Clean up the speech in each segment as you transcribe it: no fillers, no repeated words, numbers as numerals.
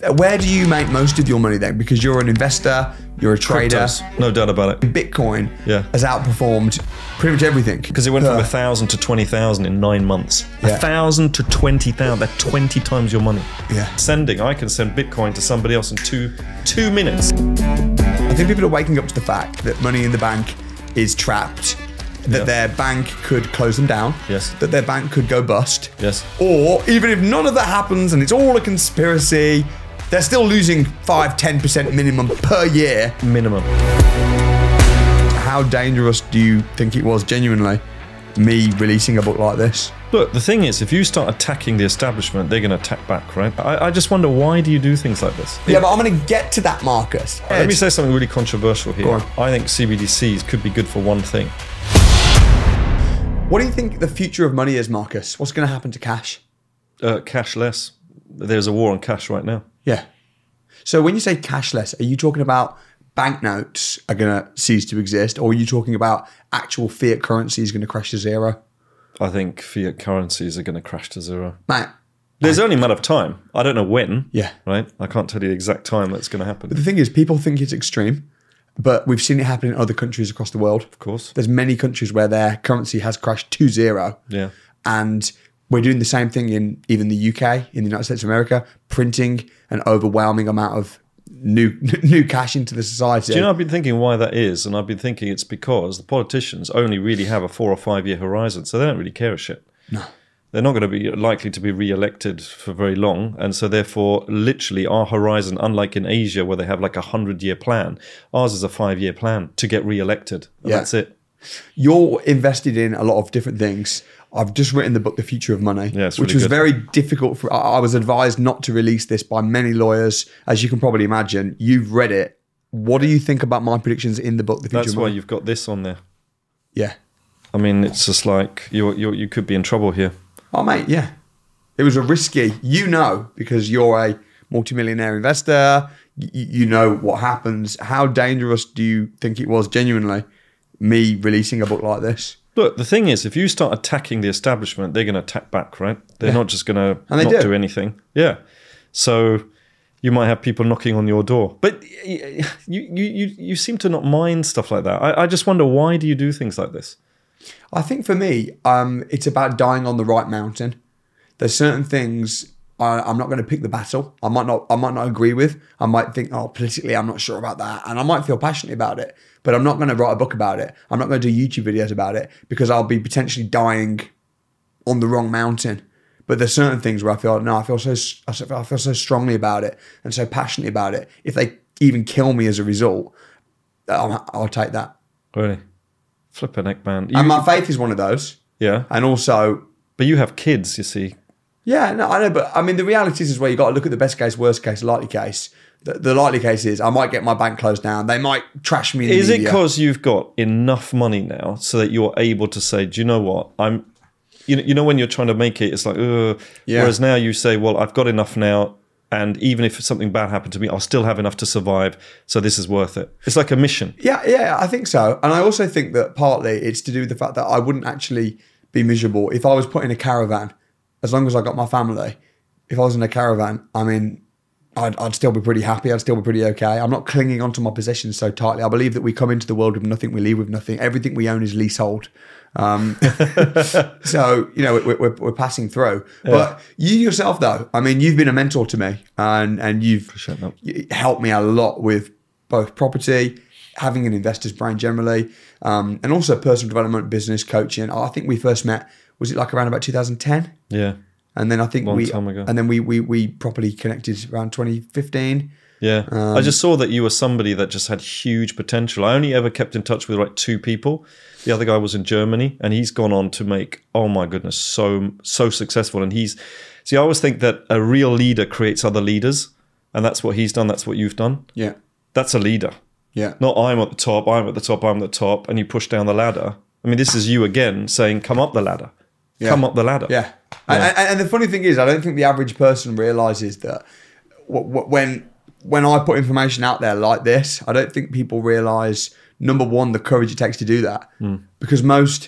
Where do you make most of your money then? Because you're an investor, you're a trader. Cryptos, no doubt about it. Bitcoin Yeah. has outperformed pretty much everything. Because it went from 1,000 to 20,000 in 9 months. Yeah. 1,000 to 20,000. That's 20 times your money. Yeah. I can send Bitcoin to somebody else in two minutes. I think people are waking up to the fact that money in the bank is trapped, that their bank could close them down, Yes. that their bank could go bust, Yes. or even if none of that happens and it's all a conspiracy, they're still losing 5-10% minimum per year. Minimum. How dangerous do you think it was genuinely, me releasing a book like this? Look, the thing is, if you start attacking the establishment, they're going to attack back, right? I just wonder, why do you do things like this? Yeah, but I'm going to get to that, Marcus. Let me say something really controversial here. Go on. I think CBDCs could be good for one thing. What do you think the future of money is, Marcus? What's going to happen to cash? Cashless. There's a war on cash right now. Yeah. So when you say cashless, are you talking about banknotes are going to cease to exist, or are you talking about actual fiat currency is going to crash to zero? I think fiat currencies are going to crash to zero. Mate, There's only a matter of time. I don't know when. Yeah. Right? I can't tell you the exact time that's going to happen. but the thing is, people think it's extreme, but we've seen it happen in other countries across the world. Of course. There's many countries where their currency has crashed to zero. Yeah. And we're doing the same thing in even the UK, in the United States of America, printing an overwhelming amount of new cash into the society. Do you know, I've been thinking why that is, and I've been thinking it's because the politicians only really have a 4 or 5 year horizon, so they don't really care a shit. No. They're not going to be likely to be re-elected for very long, and so therefore, literally, our horizon, unlike in Asia where they have like a 100-year plan, ours is a 5-year plan to get re-elected. Yeah. That's it. You're invested in a lot of different things. I've just written the book, The Future of Money, Yeah, it's which really was good. very difficult. I was advised not to release this by many lawyers, as you can probably imagine. You've read it. What do you think about my predictions in the book, The Future That's of why Money? you've got this on there. Yeah. I mean, it's just like you could be in trouble here. Oh, mate, yeah. It was a risky, because you're a multimillionaire investor. You know what happens. How dangerous do you think it was genuinely, me releasing a book like this? Look, the thing is, if you start attacking the establishment, they're going to attack back, right? They're not just going to And they not do. do anything. Yeah. So you might have people knocking on your door. But you seem to not mind stuff like that. I just wonder, why do you do things like this? I think for me, it's about dying on the right mountain. There's certain things I'm not going to pick the battle. I might not agree with. I might think, politically, I'm not sure about that, and I might feel passionately about it. But I'm not going to write a book about it. I'm not going to do YouTube videos about it because I'll be potentially dying on the wrong mountain. But there's certain things where I feel so strongly about it and so passionately about it. If they even kill me as a result, I'll take that. Really? Flippin' heck, man. And my faith is one of those. Yeah. And also, But you have kids, you see. yeah, no, I know, but I mean, the reality is where you got to look at the best case, worst case, likely case. The likely case is I might get my bank closed down. They might trash me in the Is it media. because you've got enough money now so that you're able to say, do you know what? You know when you're trying to make it, it's like, ugh. Yeah. Whereas now you say, well, I've got enough now, and even if something bad happened to me, I'll still have enough to survive. So this is worth it. It's like a mission. Yeah, I think so. And I also think that partly it's to do with the fact that I wouldn't actually be miserable if I was put in a caravan, as long as I got my family. If I was in a caravan, I mean, I'd still be pretty happy. I'd still be pretty okay. I'm not clinging onto my possessions so tightly. I believe that we come into the world with nothing, we leave with nothing. Everything we own is leasehold. So, we're passing through. Yeah. But you yourself, though, I mean, you've been a mentor to me and you've helped me a lot with both property, having an investor's brain generally, and also personal development, business coaching. I think we first met, was it like around about 2010? Yeah. And then I think Long time ago. And then we properly connected around 2015. Yeah. I just saw that you were somebody that just had huge potential. I only ever kept in touch with like 2 people. The other guy was in Germany, and he's gone on to make, oh my goodness, so successful. And I always think that a real leader creates other leaders, and that's what he's done. That's what you've done. Yeah. That's a leader. Yeah. Not I'm at the top, I'm at the top, I'm at the top, and you push down the ladder. I mean, this is you again saying, come up the ladder. Yeah. Come up the ladder. Yeah. And the funny thing is, I don't think the average person realizes that when I put information out there like this, I don't think people realize, number one, the courage it takes to do that. Because most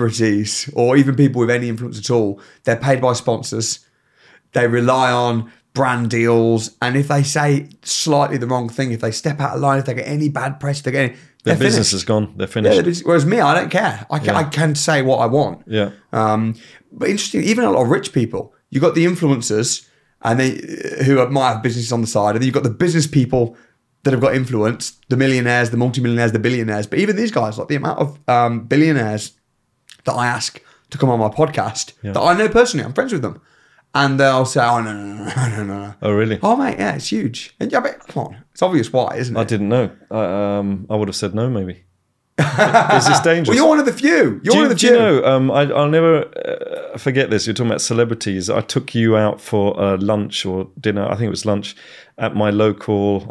celebrities or even people with any influence at all, they're paid by sponsors. They rely on brand deals, and if they say slightly the wrong thing, if they step out of line, if they get any bad press, if they get any, Their they're business finished. is gone. They're finished. Whereas me, I don't care. I can say what I want. Yeah. But interesting, even a lot of rich people, you got the influencers, and who might have businesses on the side, and then you've got the business people that have got influence, the millionaires, the multimillionaires, the billionaires. But even these guys, like the amount of billionaires that I ask to come on my podcast, that I know personally, I'm friends with them. And they'll say, oh, no. Oh, really? Oh, mate, yeah, it's huge. And yeah, but come on. It's obvious why, isn't it? I didn't know. I would have said no, maybe. Is this dangerous? Well, you're one of the few. You're one of the few. Do you know, I'll never forget this. You're talking about celebrities. I took you out for lunch or dinner. I think it was lunch at my local,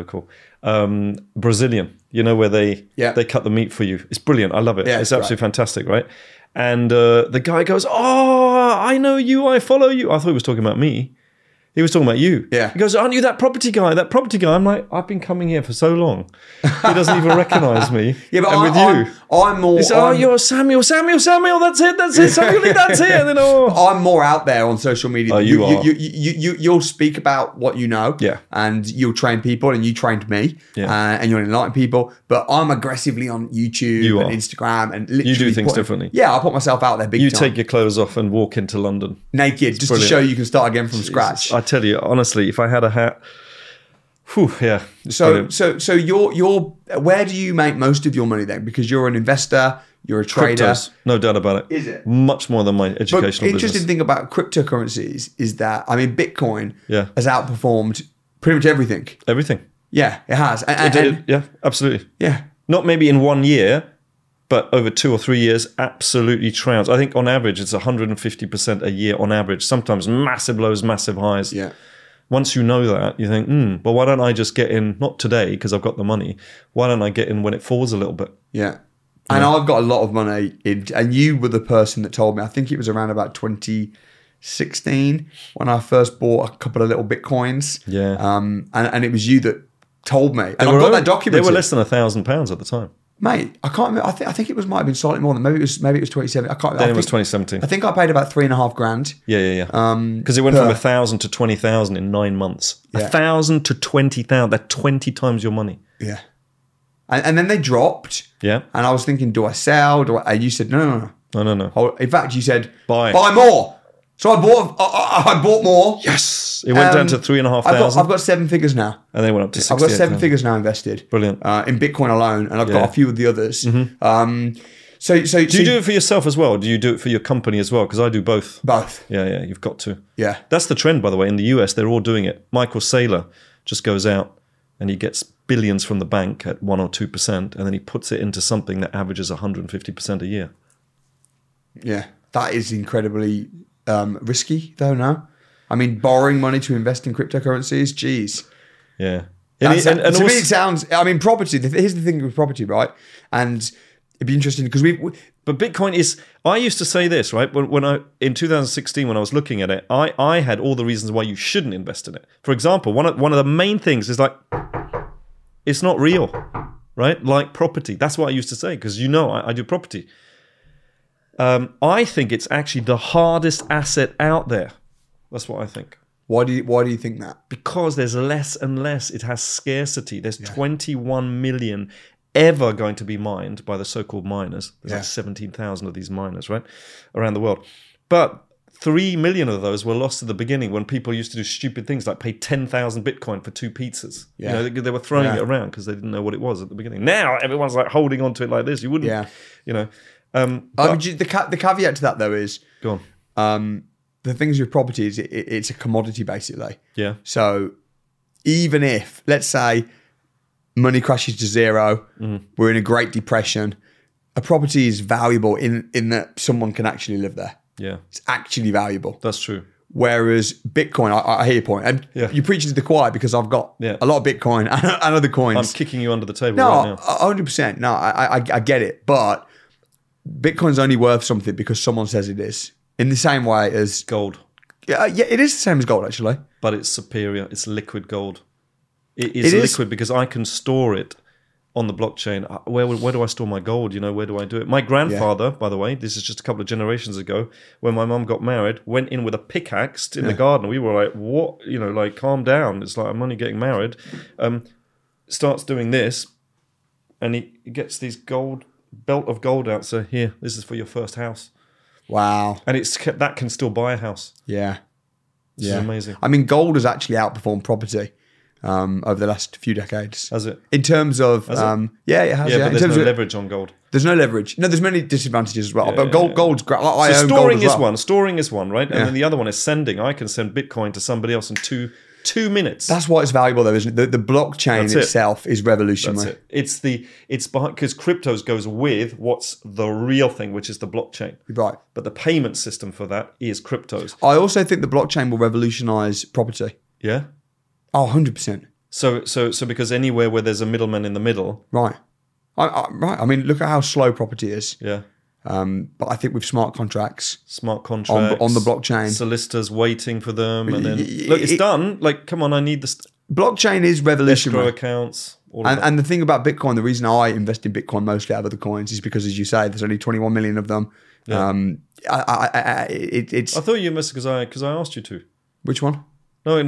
Brazilian. You know, where they cut the meat for you. It's brilliant. I love it. Yeah, it's absolutely fantastic, right? And the guy goes, oh, I know you. I follow you. I thought he was talking about me. He was talking about you. Yeah. He goes, aren't you that property guy? That property guy. I'm like, I've been coming here for so long. He doesn't even recognise me. Yeah, but and I'm more. He said, oh, you're Samuel. That's it. Samuel, that's it. And then, I'm more out there on social media. Oh, you are. You'll speak about what you know. Yeah. And you'll train people, and you trained me. Yeah. And you'll enlighten people. But I'm aggressively on YouTube and Instagram and literally. You do things differently. Yeah, I put myself out there big time. You take your clothes off and walk into London. Naked, just brilliant. to show you can start again from scratch. I tell you, honestly, if I had a hat, yeah. So you're where do you make most of your money then? Because you're an investor, you're a trader. Cryptos, no doubt about it. Is it? Much more than my educational But business. interesting thing about cryptocurrencies is that, I mean, Bitcoin Yeah. has outperformed pretty much everything. Everything. Yeah, it has. And Yeah, absolutely. yeah. Not maybe in 1 year, but over 2 or 3 years, absolutely trounced. I think on average, it's 150% a year on average. Sometimes massive lows, massive highs. Yeah. Once you know that, you think, but why don't I just get in, not today because I've got the money, why don't I get in when it falls a little bit? Yeah. And I've got a lot of money in, and you were the person that told me, I think it was around about 2016 when I first bought a couple of little Bitcoins. Yeah. And it was you that told me. And I've got that documented. They were less than £1,000 at the time. Mate, I can't remember. I think it might have been slightly more than maybe it was 2017. I can't remember. Then it was 2017. I think I paid about $3,500. Yeah. Because it went from 1,000 to 20,000 in 9 months. Yeah. 1,000 to 20,000. That's 20 times your money. Yeah. And then they dropped. Yeah. And I was thinking, do I sell? And you said, no. No. In fact, you said, Buy more. So I bought more. Yes. It went down to 3,500. I've got 7 figures now. And then went up to 68,000. I've got 7 figures now invested. Brilliant. In Bitcoin alone. And I've got a few of the others. Mm-hmm. Do you do it for yourself as well? Do you do it for your company as well? Because I do both. Both. Yeah. You've got to. Yeah. That's the trend, by the way. In the US, they're all doing it. Michael Saylor just goes out and he gets billions from the bank at 1 or 2%, and then he puts it into something that averages 150% a year. Yeah. That is incredibly risky, though, no? I mean, borrowing money to invest in cryptocurrencies, geez. Yeah. To me, it sounds, I mean, property, here's the thing with property, right? And it'd be interesting because But Bitcoin is, I used to say this, right? In 2016, when I was looking at it, I had all the reasons why you shouldn't invest in it. For example, one of the main things is like, it's not real, right? Like property. That's what I used to say because I do property. I think it's actually the hardest asset out there. That's what I think. Why do you think that? Because there's less and less. It has scarcity. There's 21 million ever going to be mined by the so-called miners. There's like 17,000 of these miners, right, around the world. But 3 million of those were lost at the beginning when people used to do stupid things like pay 10,000 Bitcoin for 2 pizzas. Yeah. They were throwing it around because they didn't know what it was at the beginning. Now everyone's like holding on to it like this. You wouldn't, the caveat to that though is, go on. The things with property is it's a commodity basically. Yeah. So even if, let's say, money crashes to zero, we're in a Great Depression, a property is valuable in that someone can actually live there. Yeah. It's actually valuable. That's true. Whereas Bitcoin, I hear your point. And you're preaching to the choir because I've got a lot of Bitcoin and other coins. I'm kicking you under the table right now. 100%. No, I get it. But Bitcoin's only worth something because someone says it is. In the same way as gold. Yeah, it is the same as gold, actually. But it's superior. It's liquid gold. It is liquid because I can store it on the blockchain. Where do I store my gold? Where do I do it? My grandfather, by the way, this is just a couple of generations ago, when my mum got married, went in with a pickaxe in the garden. We were like, what? Like, calm down. It's like, I'm only getting married. Starts doing this, and he gets these belt of gold out. So here, this is for your first house. Wow. And that can still buy a house. Yeah. This is amazing. I mean, gold has actually outperformed property over the last few decades. Has it? In terms of, it has. Yeah, but In there's terms no of, leverage on gold. there's no leverage. No, there's many disadvantages as well. Yeah, but gold's great. I So own storing gold as is well. one. Storing is one, right? And then the other one is sending. I can send Bitcoin to somebody else in two minutes. That's why it's valuable, though, isn't it? The blockchain That's it. itself is revolutionary. That's it. It's because cryptos goes with what's the real thing, which is the blockchain. Right. But the payment system for that is cryptos. I also think the blockchain will revolutionize property. Yeah. Oh, 100%. So because anywhere where there's a middleman in the middle. Right. Right. I mean, look at how slow property is. Yeah. But I think with smart contracts Smart contracts on the blockchain, solicitors waiting for them, and then look, it's done. Like, come on, I need this blockchain is escrow revolutionary. accounts. All of that. And the thing about Bitcoin, the reason I invest in Bitcoin mostly out of the coins is because, as you say, there's only 21 million of them. Yeah. It's I thought you missed because I asked you to. which one? No.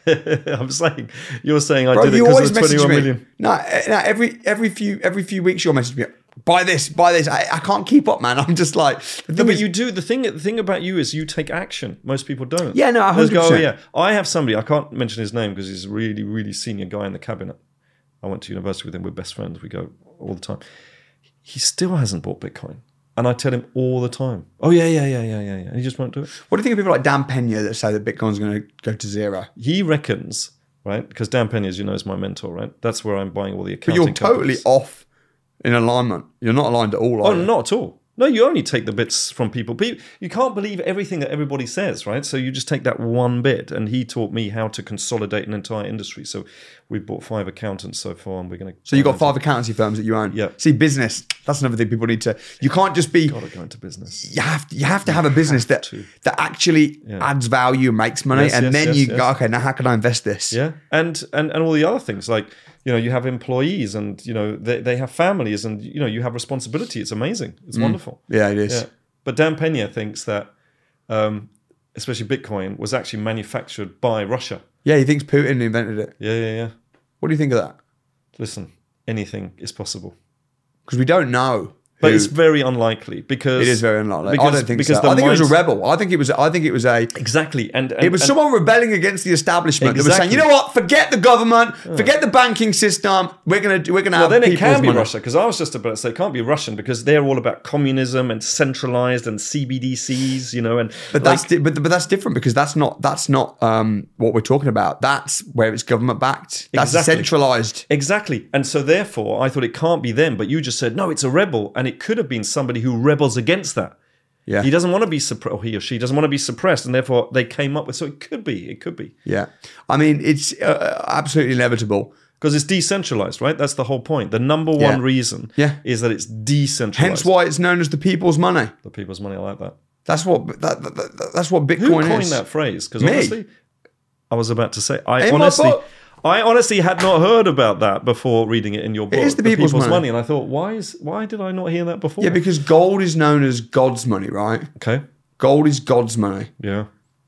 I'm saying you're saying I Bro, did it you because always of the message 21 me. million. No, every few weeks you'll message me. Buy this. I can't keep up, man. I'm just like. No, but you do. The thing about you is you take action. Most people don't. Yeah, no, 100%. Let's go, yeah. I have somebody, I can't mention his name because he's a really, really senior guy in the cabinet. I went to university with him. We're best friends. We go all the time. He still hasn't bought Bitcoin. And I tell him all the time, oh, yeah. And he just won't do it. What do you think of people like Dan Pena that say that Bitcoin's going to go to zero? He reckons, right, because Dan Pena, as you know, is my mentor, right? That's where I'm buying all the But accounting you're totally companies. off in alignment. You're not aligned at all, Oh, are you? not at all. No, you only take the bits from people. You can't believe everything that everybody says, right? So you just take that one bit. And he taught me how to consolidate an entire industry. So we've bought 5 accountants so far, and we're going to. So you've got 5 accountancy firms that you own. Yeah. See, business. That's another thing people need to. You can't just be. Got to go into business. You have to have a business that actually adds value and makes money, Yes, and yes, then yes, you yes. go, okay, now how can I invest this? Yeah, and all the other things like you have employees, and they have families, and you have responsibility. It's amazing. It's wonderful. Yeah, it is. Yeah. But Dan Pena thinks that, especially Bitcoin, was actually manufactured by Russia. Yeah, he thinks Putin invented it. Yeah. What do you think of that? Listen, anything is possible. Because we don't know. But who- it's very unlikely because... It is very unlikely. I because- don't think because so. the I think it was a minds- rebel. I think it was a. Exactly. And It was someone rebelling against the establishment that was saying, Exactly. you know what? Forget the government. Forget the banking system. We're gonna Well, have then it people's can be money. Russia, because I was just about to say it can't be Russian because they're all about communism and centralized and CBDCs, and But that's different because that's not what we're talking about. That's where it's government backed. That's Exactly. centralized. Exactly. And so therefore, I thought it can't be them, but you just said, no, it's a rebel. And it could have been somebody who rebels against that. Yeah. He doesn't want to be suppressed, or he or she doesn't want to be suppressed, and therefore they came up with, so it could be. Yeah. I mean, it's absolutely inevitable. Because it's decentralized, right? That's the whole point. The number one reason is that it's decentralized. Hence why it's known as the people's money. The people's money, I like that. That's what Bitcoin Who coined is. that phrase? Because Me. honestly, I was about to say, I In my book. honestly had not heard about that before reading it in your book. is the people's money. And I thought, why did I not hear that before? Yeah, because gold is known as God's money, right? Okay. Gold is God's money. Yeah.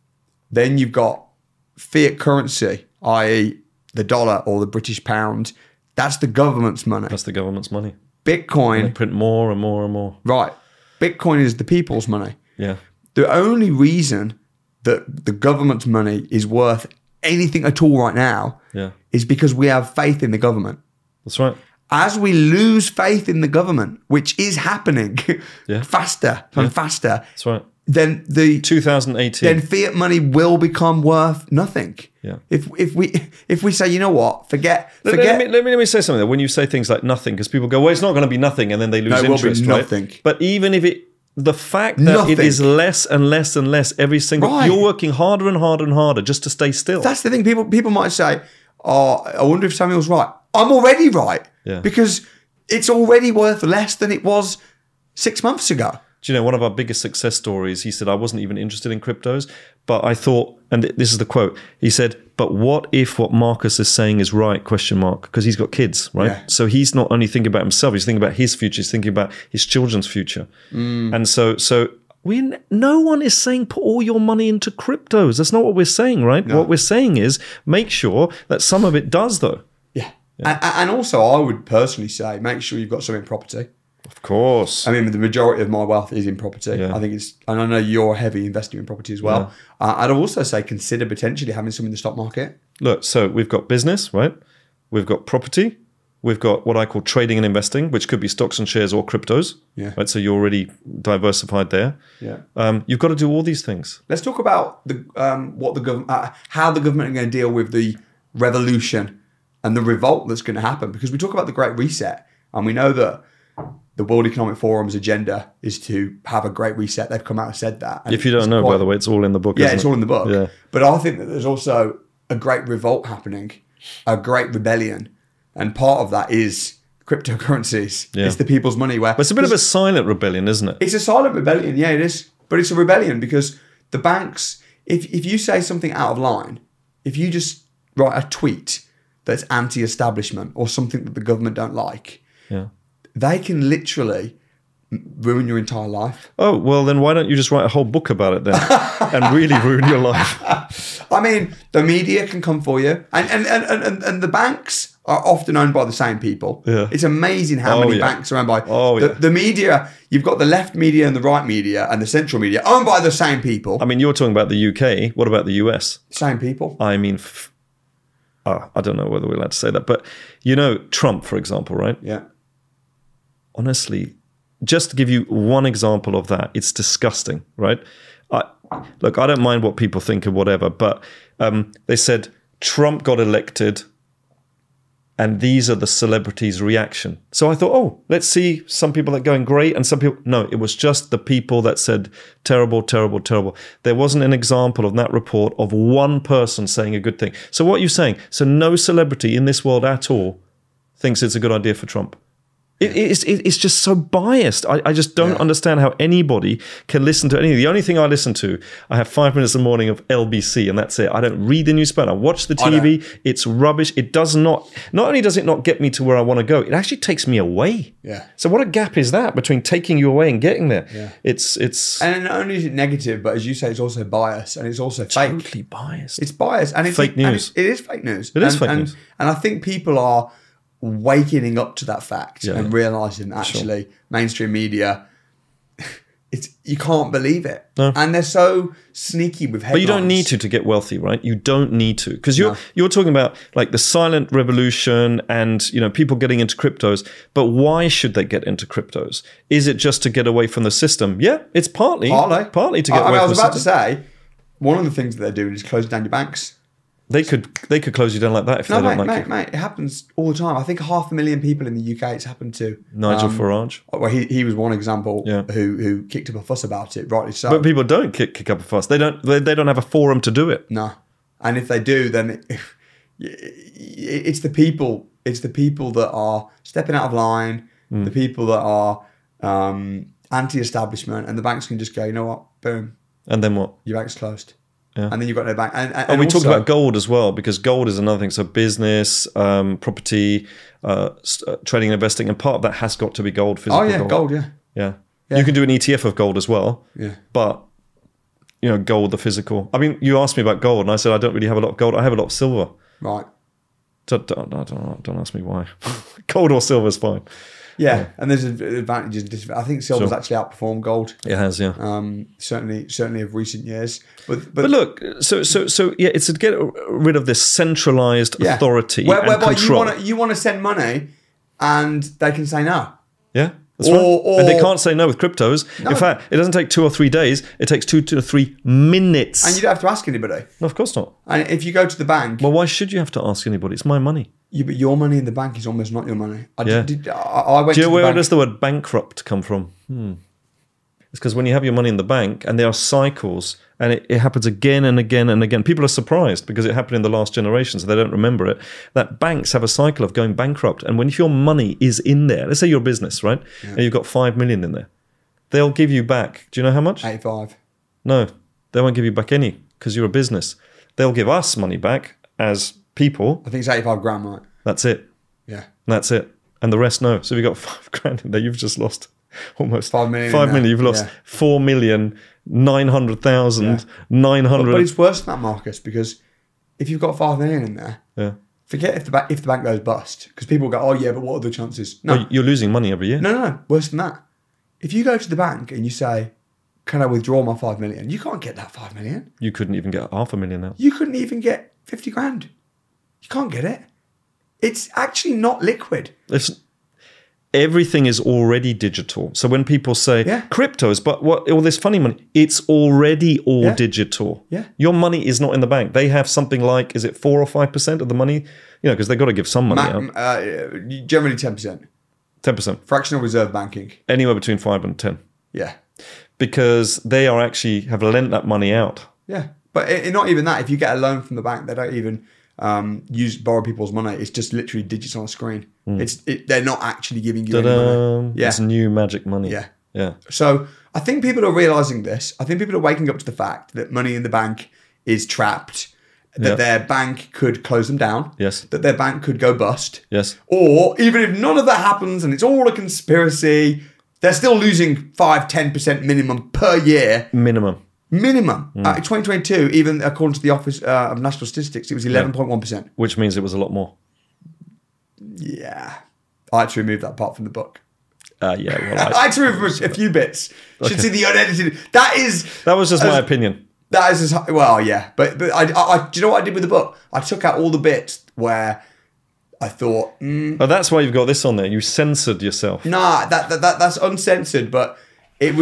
Then you've got fiat currency, i.e. the dollar or the British pound. That's the government's money. That's the government's money. They Bitcoin, print more and more and more. right. Bitcoin is the people's money. Yeah. The only reason that the government's money is worth anything at all right now Yeah. is because we have faith in the government. That's right. As we lose faith in the government, which is happening Yeah. faster and faster, That's right. then 2018. fiat money will become worth nothing. Yeah. If we say, you know what, forget. Let me say something there. When you say things like nothing, because people go, well, it's not going to be nothing, and then they lose No, it will be interest, right? nothing. But even if the fact that Nothing. it is less and less and less every single, Right. you're working harder and harder and harder just to stay still. That's the thing. People might say, oh, I wonder if Samuel's right. I'm already right. Yeah. Because it's already worth less than it was 6 months ago. do you know, one of our biggest success stories, he said, I wasn't even interested in cryptos, but I thought, and this is the quote, he said, but what if what Marcus is saying is right, question mark, because he's got kids, right? Yeah. So he's not only thinking about himself, he's thinking about his future, he's thinking about his children's future. And so no one is saying put all your money into cryptos. That's not what we're saying, right? No. What we're saying is make sure that some of it does, though. Yeah. And also, I would personally say make sure you've got some in property. Of course. I mean, the majority of my wealth is in property. Yeah. I think it's, and I know you're heavy investing in property as well. I'd also say consider potentially having some in the stock market. Look, so we've got business, right? We've got property. We've got what I call trading and investing, which could be stocks and shares or cryptos. Yeah. Right. So you're already diversified there. Yeah. You've got to do all these things. Let's talk about the what the government, how the government are going to deal with the revolution and the revolt that's going to happen. Because we talk about the Great Reset, and we know that the World Economic Forum's agenda is to have a great reset. They've come out and said that. And If you don't know, by the way, it's all in the book. yeah, isn't it's it? all in the book. Yeah. But I think that there's also a great revolt happening, a great rebellion, and part of that is cryptocurrencies. Yeah. It's the people's money. Where But it's a bit of a silent rebellion, isn't it? it's a silent rebellion. Yeah, it is. But it's a rebellion because the banks, if you say something out of line, if you just write a tweet that's anti-establishment or something that the government don't like, Yeah. they can literally ruin your entire life. Oh, well, then why don't you just write a whole book about it then and really ruin your life? I mean, the media can come for you, and the banks are often owned by the same people. Yeah. It's amazing how many banks are owned by the media. You've got the left media and the right media and the central media owned by the same people. I mean, you're talking about the UK. What about the US? Same people. I mean, I don't know whether we're allowed to say that, but you know, Trump, for example, right? Yeah. Honestly, just to give you one example of that, it's disgusting, right? Look, I don't mind what people think or whatever, but they said Trump got elected and these are the celebrities' reaction. So I thought, oh, let's see some people that are going great and some people, no, it was just the people that said terrible, terrible, terrible. There wasn't an example of that report of one person saying a good thing. So what are you saying? So no celebrity in this world at all thinks it's a good idea for Trump. It's just so biased. I just don't understand how anybody can listen to anything. The only thing I listen to, I have 5 minutes in the morning of LBC and that's it. I don't read the newspaper. I watch the TV. It's rubbish. It does not only does it not get me to where I want to go, it actually takes me away. Yeah. So what a gap is that between taking you away and getting there? Yeah. It's And not only is it negative, but as you say, it's also biased and it's also fake. totally biased. It's biased and it's Fake news. It is fake news. It is fake news. And I think people are waking up to that fact Yeah. and realizing actually mainstream media, you can't believe it. No. And they're so sneaky with headlines. But you don't need to get wealthy, right? You don't need to, because you're talking about like the silent revolution and people getting into cryptos. But why should they get into cryptos? Is it just to get away from the system? Yeah, it's partly to get away from the system. I was about to say one of the things that they're doing is closing down your banks. They could close you down like that if they don't like you. Mate, it happens all the time. I think 500,000 people in the UK it's happened to. Nigel Farage. Well, he was one example who kicked up a fuss about it, rightly so. But people don't kick up a fuss. They don't have a forum to do it. No, and if they do, then it's the people. It's the people that are stepping out of line. The people that are anti-establishment, and the banks can just go, you know what, boom, And then what? your bank's closed. Yeah. And then you've got no bank. And we also, talked about gold as well, because gold is another thing. So business, property, trading and investing, and part of that has got to be gold, physical gold, yeah. You can do an ETF of gold as well. Yeah. But, gold, the physical. I mean, you asked me about gold, and I said I don't really have a lot of gold. I have a lot of silver. Right. Don't ask me why. Gold or silver is fine. Yeah, and there's advantages and disadvantages. I think silver's actually outperformed gold. It has, yeah. Certainly of recent years. But look, so yeah, it's to get rid of this centralized authority and whereby control. you want to send money, and they can say no. Yeah, that's right. And they can't say no with cryptos. No. In fact, it doesn't take 2 or 3 days. It takes 2 to 3 minutes. And you don't have to ask anybody. No, of course not. And if you go to the bank, Well, why should you have to ask anybody? It's my money. but your money in the bank is almost not your money. I Yeah. went Do you to know the where bank. does the word bankrupt come from? It's because when you have your money in the bank and there are cycles and it happens again and again and again, people are surprised because it happened in the last generation, so they don't remember it, that banks have a cycle of going bankrupt. And if your money is in there, let's say you're a business, right? And you've got 5 million in there. they'll give you back. Do you know how much? 85. No, they won't give you back any because you're a business. They'll give us money back as people. I think it's 85 grand, right? That's it. Yeah. That's it. And the rest, no. So if you've got 5 grand in there, you've just lost almost 5 million. 5 million. You've lost 4,900,000, 900. But it's worse than that, Marcus, because if you've got 5 million in there, Yeah. forget if the bank goes bust, because people go, oh yeah, but what are the chances? No, Well, you're losing money every year. no, worse than that. If you go to the bank and you say, can I withdraw my 5 million? You can't get that 5 million. You couldn't even get 500,000 out. You couldn't even get 50 grand. You can't get it. It's actually not liquid. Everything is already digital. So when people say Yeah. cryptos, but what all this funny money, it's already all Yeah. digital. Yeah. Your money is not in the bank. They have something like, is it 4 or 5% of the money? You know, because they've got to give some money out. Generally 10%. 10%. Fractional reserve banking. Anywhere between 5 and 10. Yeah. Because they are actually have lent that money out. Yeah. But not even that. If you get a loan from the bank, they don't even borrow people's money. It's just literally digits on a screen. They're not actually giving you any money. Yeah. It's new magic money. Yeah. Yeah. So I think people are realizing this. I think people are waking up to the fact that money in the bank is trapped, that their bank could close them down, Yes. that their bank could go bust, Yes. or even if none of that happens and it's all a conspiracy, they're still losing 5-10% minimum per year. Minimum. Minimum. In 2022, even according to the Office of National Statistics, it was 11.1%. Which means it was a lot more. Yeah. I had to remove that part from the book. Yeah. Well, I had to remove a few bits. Should see the unedited. That was just my opinion. That is well, yeah. But I do you know what I did with the book? I took out all the bits where I thought, Oh, that's why you've got this on there. You censored yourself. nah, that's uncensored. But I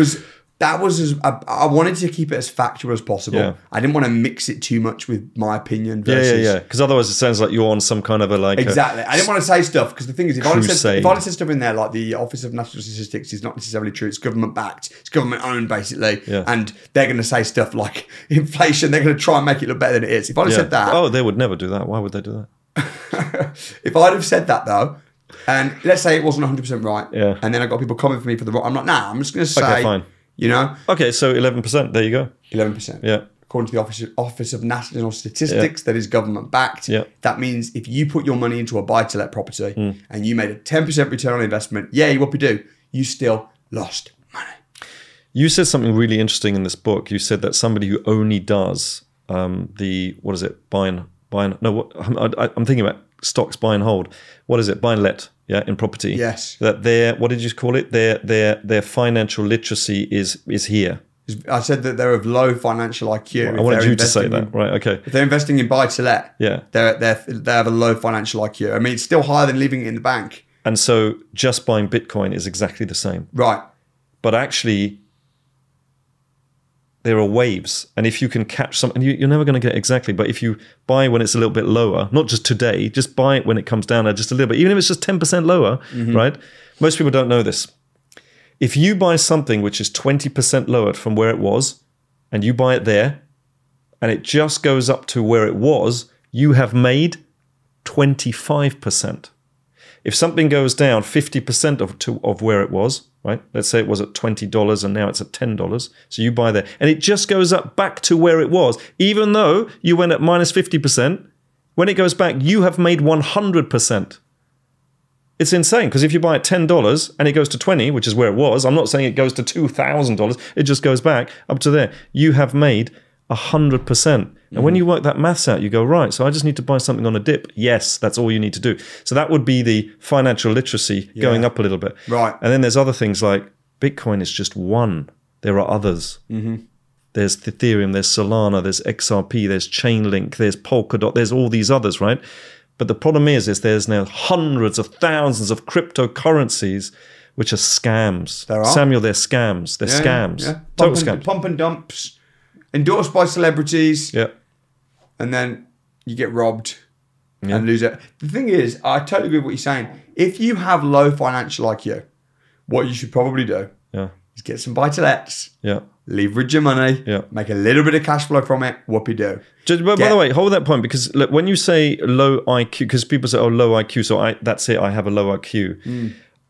wanted to keep it as factual as possible. Yeah. I didn't want to mix it too much with my opinion Yeah. versus Because otherwise it sounds like you're on some kind of a Exactly. I didn't want to say stuff because the thing is, if I'd Crusade. said stuff in there like the Office of National Statistics is not necessarily true, it's government backed, it's government owned basically, Yeah. and they're going to say stuff like inflation, they're going to try and make it look better than it is. If I'd have said that, Oh, they would never do that. Why would they do that? if I'd have said that though, and let's say it wasn't 100% right, Yeah. and then I got people coming for me for the wrong, I'm like, nah, I'm just going to say, Okay, fine. you know, Okay, so 11%. There you go. 11%. Yeah. According to the Office of National Statistics, that is government backed. Yeah. That means if you put your money into a buy-to-let property Hmm. and you made a 10% return on investment, yay, what we do? You still lost money. You said something really interesting in this book. You said that somebody who only does I'm thinking about stocks, buy and hold. What is it? Buy and let, yeah, in property. Yes. That what did you call it? Their financial literacy is here. I said that they're of low financial IQ. I wanted you to say that, right? Okay. If they're investing in buy-to-let, Yeah. they have a low financial IQ. I mean, it's still higher than leaving it in the bank. And so just buying Bitcoin is exactly the same. Right. But actually, there are waves. And if you can catch some, and you're never going to get exactly, but if you buy when it's a little bit lower, not just today, just buy it when it comes down just a little bit, even if it's just 10% lower, right? Most people don't know this. If you buy something which is 20% lowered from where it was, and you buy it there, and it just goes up to where it was, you have made 25%. If something goes down 50% of where it was, right? Let's say it was at $20 and now it's at $10. So you buy there and it just goes up back to where it was. Even though you went at minus 50%, when it goes back, you have made 100%. It's insane because if you buy at $10 and it goes to 20, which is where it was, I'm not saying it goes to $2,000, it just goes back up to there. You have made 100%. And when you work that maths out, you go, right, so I just need to buy something on a dip. Yes, that's all you need to do. So that would be the financial literacy going up a little bit. Right. And then there's other things like Bitcoin is just one. There are others. Mm-hmm. There's Ethereum, there's Solana, there's XRP, there's Chainlink, there's Polkadot, there's all these others, right? But the problem is there's now hundreds of thousands of cryptocurrencies which are scams. There are. Samuel, they're scams. They're scams. Yeah. Total scams. Pump and dumps. Endorsed by celebrities, Yeah. and then you get robbed and lose it. The thing is, I totally agree with what you're saying. If you have low financial IQ, what you should probably do Yeah. is get some buy-to-lets, Yeah. leverage your money, Yeah. make a little bit of cash flow from it, whoopie-do. By the way, hold that point because look, when you say low IQ, because people say, "Oh, low IQ," so that's it. I have a low IQ.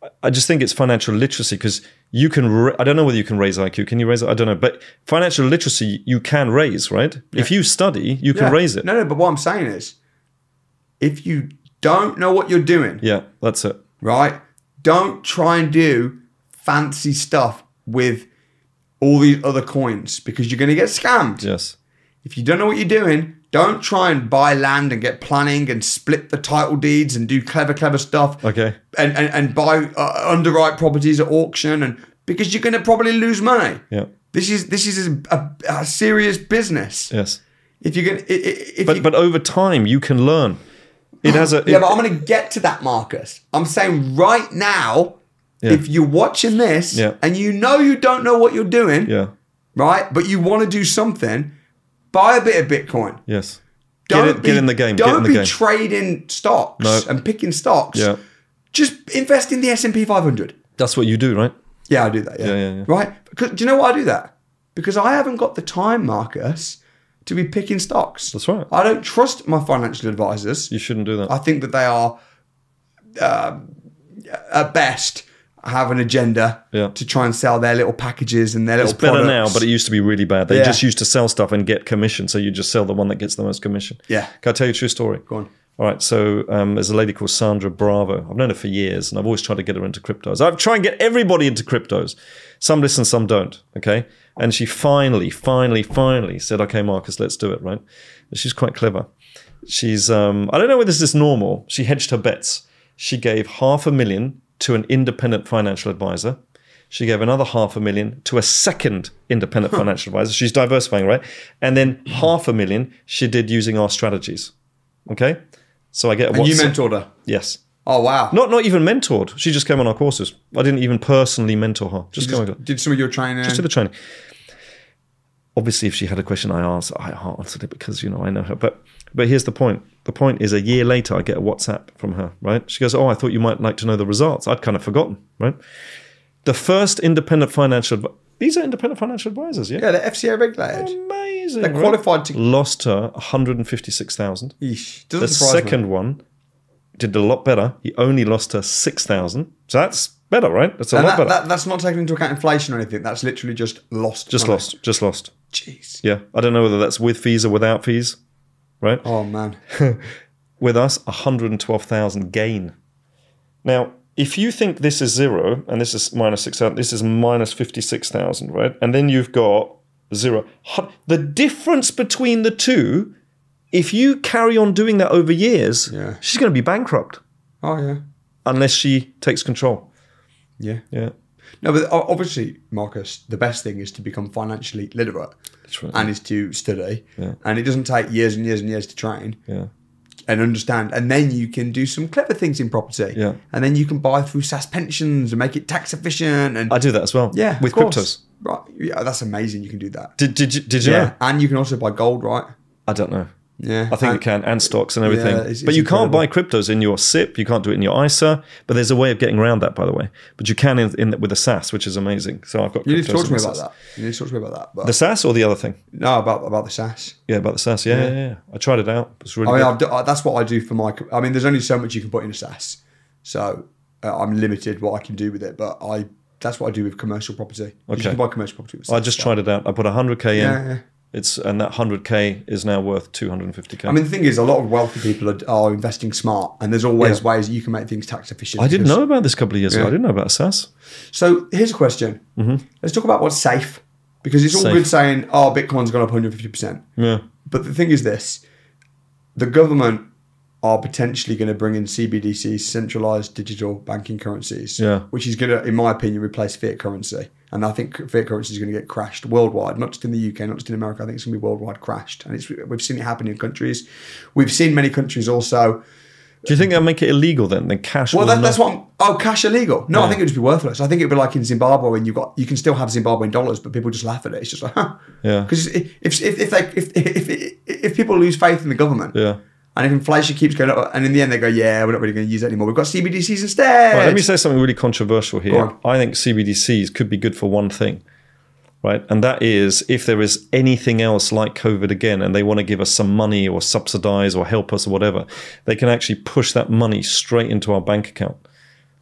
I just think it's financial literacy because you can. I don't know whether you can raise IQ. Can you raise it? I don't know. But financial literacy you can raise, right? Yeah. If you study, you can raise it. No. But what I'm saying is, if you don't know what you're doing, yeah, that's it. Right? Don't try and do fancy stuff with all these other coins because you're going to get scammed. Yes. If you don't know what you're doing, don't try and buy land and get planning and split the title deeds and do clever stuff. Okay. And buy underwrite properties at auction and because you're going to probably lose money. Yeah. This is a serious business. Yes. If you're going, but over time you can learn. It has a but I'm going to get to that, Marcus. I'm saying right now, if you're watching this and you know you don't know what you're doing, right, but you want to do something. Buy a bit of Bitcoin. Yes. Get in the game. Don't be trading stocks and picking stocks. Yeah. Just invest in the S&P 500. That's what you do, right? Yeah, I do that. Yeah. Right? Because, do you know why I do that? Because I haven't got the time, Marcus, to be picking stocks. That's right. I don't trust my financial advisors. You shouldn't do that. I think that they are, at best, have an agenda to try and sell their little packages and their little products. It's better now, but it used to be really bad. They just used to sell stuff and get commission, so you just sell the one that gets the most commission. Yeah. Can I tell you a true story? Go on. All right, so there's a lady called Sandra Bravo. I've known her for years, and I've always tried to get her into cryptos. I try and get everybody into cryptos. Some listen, some don't, okay? And she finally said, okay, Marcus, let's do it, right? She's quite clever. She's, I don't know whether this is normal. She hedged her bets. She gave $500,000 to an independent financial advisor. She gave another $500,000 to a second independent financial advisor. She's diversifying, right? And then $500,000 she did using our strategies. Okay? So I get a WhatsApp. And you mentored her? Yes. Oh, wow. Not even mentored. She just came on our courses. I didn't even personally mentor her. Just did some of your training? Just did the training. Obviously, if she had a question, I answered it because, I know her. But here's the point. The point is a year later, I get a WhatsApp from her, right? She goes, I thought you might like to know the results. I'd kind of forgotten, right? The first independent financial... These are independent financial advisors, yeah? Yeah, they're FCA regulated. Amazing. They're qualified to... Lost her 156,000. Eesh. The second one did a lot better. He only lost her 6,000. So that's better, right? That's a lot better. That's not taking into account inflation or anything. That's literally just lost. Just lost. Jeez. Yeah. I don't know whether that's with fees or without fees, right? Oh, man. With us, 112,000 gain. Now, if you think this is zero and this is minus 6,000, this is minus 56,000, right? And then you've got zero. The difference between the two, if you carry on doing that over years, she's going to be bankrupt. Oh, yeah. Unless she takes control. Yeah. Yeah. No, but obviously, Marcus, the best thing is to become financially literate. That's right. And is to study. Yeah. And it doesn't take years and years and years to train. Yeah. And understand. And then you can do some clever things in property. Yeah. And then you can buy through SAS pensions and make it tax efficient. And I do that as well. Yeah. With cryptos. Right. Yeah, that's amazing. You can do that. Did you know? And you can also buy gold, right? I don't know. Yeah. I think you can, and stocks and everything. Yeah, it's but you incredible. can't buy cryptos in your SIP. You can't do it in your ISA. But there's a way of getting around that, by the way. But you can with the SAS, which is amazing. So I've got. You need to talk to me SAS. about that. You need to talk to me about that. But The SAS or the other thing? no, about the SAS. Yeah, about the SAS. Yeah. I tried it out. It's really good. That's what I do for my. I mean, there's only so much you can put in a SAS, so I'm limited what I can do with it. But that's what I do with commercial property. You can buy commercial property with SAS. I just tried it out. I put 100K in. Yeah. And that 100K is now worth 250K. I mean, the thing is, a lot of wealthy people are investing smart, and there's always ways you can make things tax efficient. I didn't know about this a couple of years ago. I didn't know about SAS. So here's a question. Let's talk about what's safe, because it's all good saying, Bitcoin's gone up 150%. Yeah. But the thing is this, the government are potentially going to bring in CBDCs, centralized digital banking currencies, which is going to, in my opinion, replace fiat currency. And I think fiat currency is going to get crashed worldwide, not just in the UK, not just in America. I think it's going to be worldwide crashed. And we've seen it happen in countries. We've seen many countries also. Do you think they'll make it illegal then? Then cash? Well, that's what. Cash illegal? No, I think it would just be worthless. I think it would be like in Zimbabwe when you can still have Zimbabwean dollars, but people just laugh at it. It's just like, Yeah. Because if people lose faith in the government, and if inflation keeps going up, and in the end they go, we're not really going to use it anymore. We've got CBDCs instead. Right, let me say something really controversial Go here. on. I think CBDCs could be good for one thing, right? And that is if there is anything else like COVID again, and they want to give us some money or subsidize or help us or whatever, they can actually push that money straight into our bank account.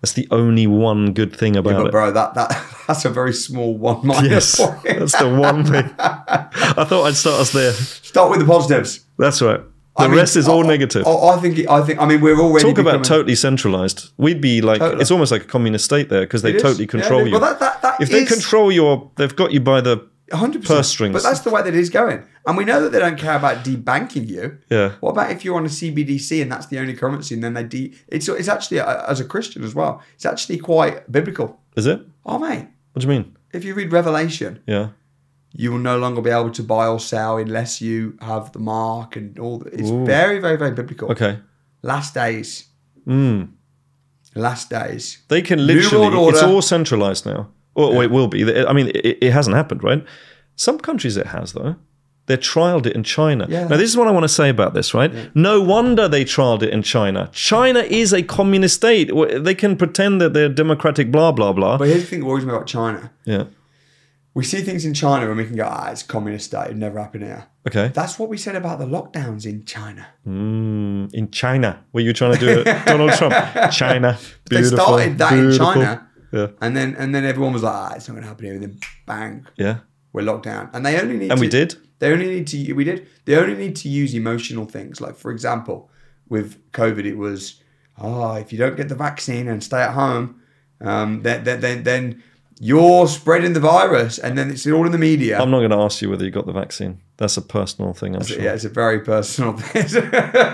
That's the only one good thing about But it. bro, that's a very small one minus Yes, point. that's the one thing. I thought I'd start us there. Start with the positives. That's right. The I mean, rest is all negative. I think. I mean, we're already Talk about becoming- totally centralized. We'd be like, Totally. it's almost like a communist state there because they It is. totally control Yeah, you. well, that if they is- control they've got you by the 100%. purse strings. But that's the way that it is going. And we know that they don't care about debanking you. Yeah. What about if you're on a CBDC and that's the only currency and then they it's actually, as a Christian as well, it's actually quite biblical. Is it? Oh, mate. What do you mean? If you read Revelation, Yeah. you will no longer be able to buy or sell unless you have the mark and all that. It's Ooh. very, very, very biblical. Okay. Last days. Last days. They can New literally, World it's Order. all centralized now. Or it will be. I mean, it hasn't happened, right? Some countries it has, though. They trialed it in China. Yeah. Now, this is what I want to say about this, right? Yeah. No wonder they trialed it in China. China is a communist state. They can pretend that they're democratic, blah, blah, blah. But here's the thing that worries me about China. Yeah. We see things in China and we can go, it's communist state. It never happened here. Okay. That's what we said about the lockdowns in China. In China. Were you trying to do it, Donald Trump? China. They Beautiful. started that in beautiful. China. Yeah. And then everyone was like, it's not going to happen here. And then bang, Yeah. we're locked down. And they only need And to, we did. They only need to, we did. They only need to use emotional things. Like, for example, with COVID, it was, if you don't get the vaccine and stay at home, then you're spreading the virus. And then it's all in the media. I'm not going to ask you whether you got the vaccine. That's a personal thing, I'm sure. Yeah, it's a very personal thing.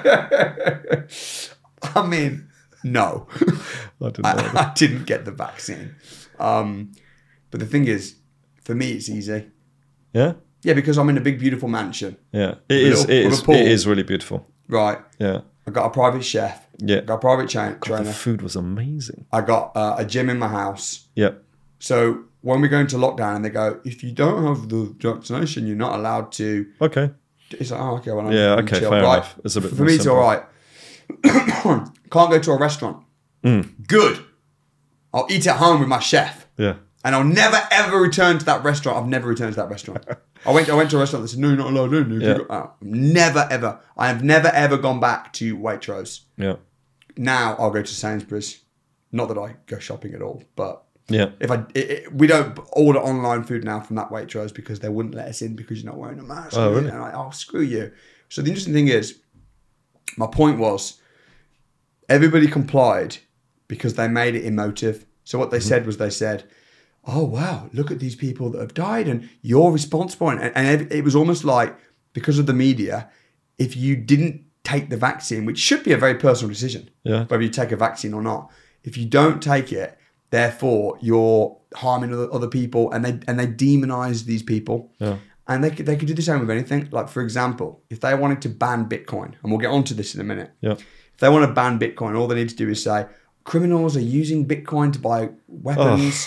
I mean, no. I didn't know. I didn't get the vaccine. But the thing is, for me, it's easy. Yeah? Yeah, because I'm in a big, beautiful mansion. Yeah. It is really beautiful. Right. Yeah. I got a private chef. Yeah. I got a private The trainer. food was amazing. I got a gym in my house. Yeah. So when we go into lockdown and they go, if you don't have the vaccination, you're not allowed to. Okay. It's like, okay, well, Yeah, I'm okay, chill. fair Right. enough. It's a bit For more me, it's simple. all right. Can't go to a restaurant. Good. I'll eat at home with my chef. Yeah. And I'll never ever return to that restaurant. I've never returned to that restaurant. I went to a restaurant that said, no, you're not allowed in. Yeah. Never ever. I have never ever gone back to Waitrose. Yeah. Now I'll go to Sainsbury's. Not that I go shopping at all, but Yeah. if we don't order online food now from that Waitrose because they wouldn't let us in because you're not wearing a mask. Oh, really? And I'm like, oh, screw you. So the interesting thing is, my point was, everybody complied because they made it emotive. So what they said was, they said, oh, wow, look at these people that have died and you're responsible. And it was almost like, because of the media, if you didn't take the vaccine, which should be a very personal decision, Yeah. whether you take a vaccine or not, if you don't take it, therefore you're harming other people, and they demonize these people. Yeah. And they could do the same with anything. Like, for example, if they wanted to ban Bitcoin, and we'll get onto this in a minute. Yeah. If they want to ban Bitcoin, all they need to do is say, criminals are using Bitcoin to buy weapons.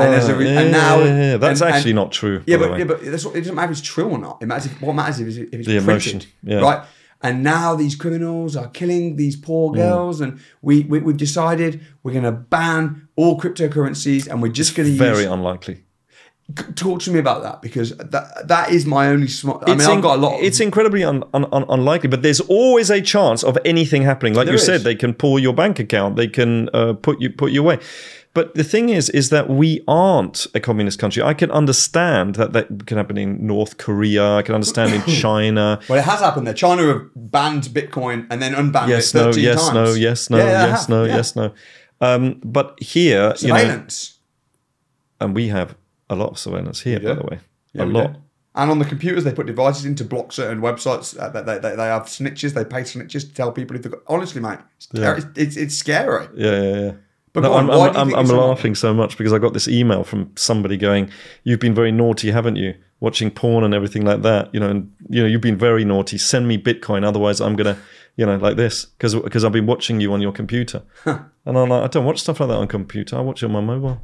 That's actually not true. Yeah, by the but, way. yeah, but that's what, it doesn't matter if it's true or not. It matters what matters if it's The emotion, printed, yeah. right? And now these criminals are killing these poor girls, and we've decided we're going to ban all cryptocurrencies, and we're just going to use. Very unlikely. Talk to me about that, because that is my only smart. I mean, I've got a lot. It's incredibly unlikely, but there's always a chance of anything happening. Like There you is. said, they can pull your bank account, they can put you away. But the thing is that we aren't a communist country. I can understand that can happen in North Korea. I can understand in China. Well, it has happened there. China have banned Bitcoin and then unbanned Yes, it no, 13 yes, times. no, yes, no, Yeah, they yes, have, no, yeah. yes, no. But here, Surveillance. and we have a lot of surveillance here, We by do. the way. Yeah, a we lot. do. And on the computers, they put devices in to block certain websites. They have snitches. They pay snitches to tell people if they've got. Honestly, mate, it's scary. Yeah. But No, go on, why do you think I'm it's so laughing so much because I got this email from somebody going, "You've been very naughty, haven't you? Watching porn and everything like that. You've been very naughty. Send me Bitcoin, otherwise I'm gonna, like this, because I've been watching you on your computer." And I'm like, I don't watch stuff like that on computer. I watch it on my mobile.